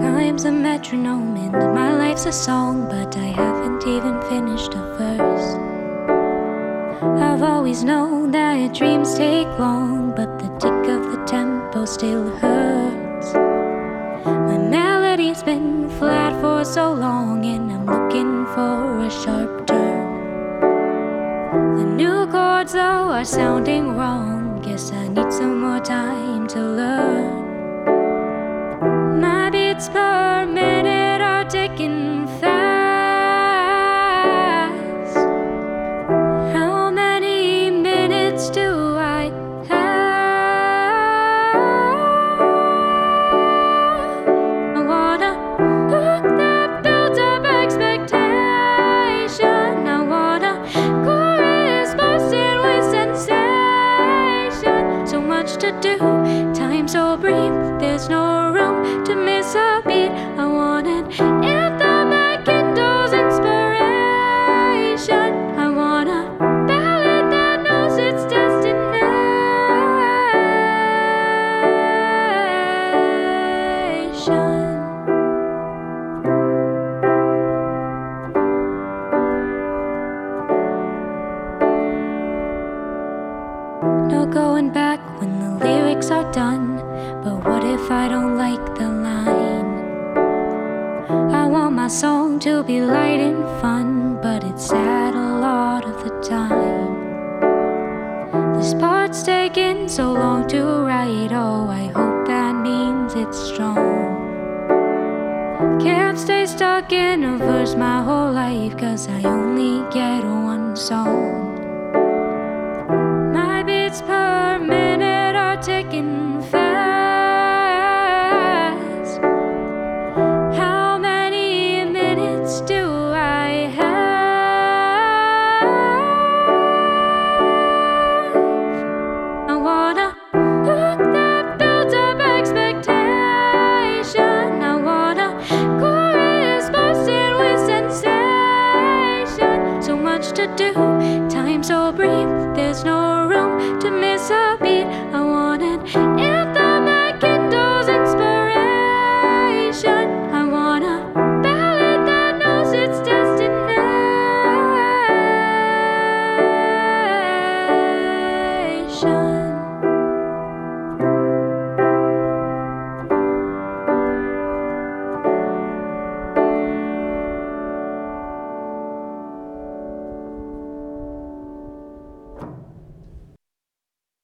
Time's a metronome and my life's a song, but I haven't even finished a verse. I've always known that dreams take long, but the tick of the tempo still hurts. My melody's been flat for so long, and I'm looking for a sharp turn. The new chords though are sounding wrong, guess I need some more time to learn. My beats per minute are ticking fast. How many minutes do I have? I wanna book that built-up expectation. I wanna chorus bursting with sensation. So much to do, time so brief, there's no room to miss a beat. I want an anthem that kindles inspiration. I want a ballad that knows its destination. No going back when the lyrics are done, but what if I don't like the line? I want my song to be light and fun, but it's sad a lot of the time. This part's taking so long to write, oh, I hope that means it's strong. Can't stay stuck in a verse my whole life, 'cause I only get one song.